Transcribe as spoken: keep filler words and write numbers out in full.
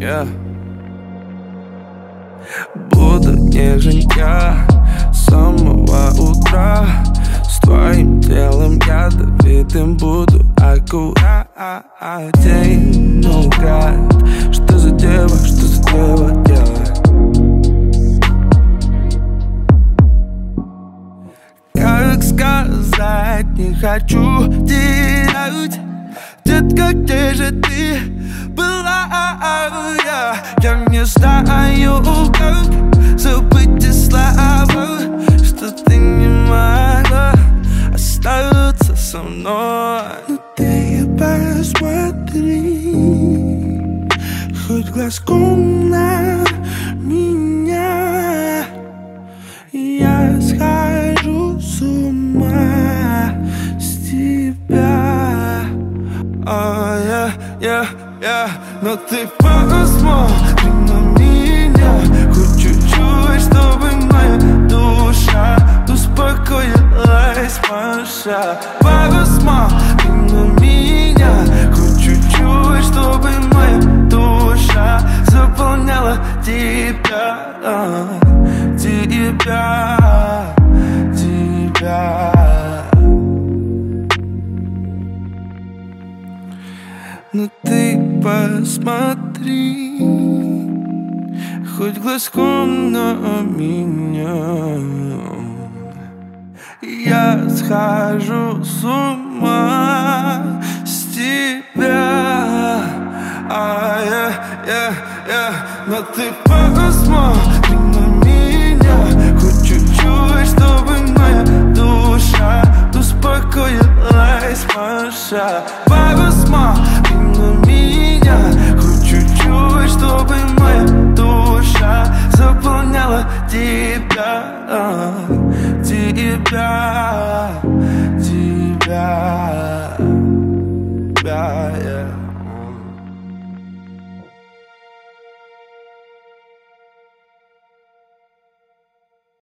yeah. Буду нежен я с самого утра. С твоим телом ядовитым буду аккуратен. Наугад, что за дева, что за дева делает? Как сказать, не хочу терять. Детка, где же ты была? Я, я не знаю, как забыть те слова, что ты не могла остаться со мной. Но ты посмотри хоть глазком на меня. Я схожу с ума с тебя. Oh, yeah, yeah, yeah. Но ты посмотри на меня хоть чуть-чуть, чтобы моя душа успокоилась, Маша. Посмотри на меня хоть чуть-чуть, чтобы моя душа заполняла тебя, тебя, тебя. Но ты посмотри хоть глазком на меня. Я схожу с ума с тебя. А, yeah, yeah, yeah. Но ты посмотри на меня хоть чуть-чуть, чтобы моя душа успокоилась, Маша. Посмотри на меня хоть чуть-чуть, чтобы моя душа заполняла тебя, тебя.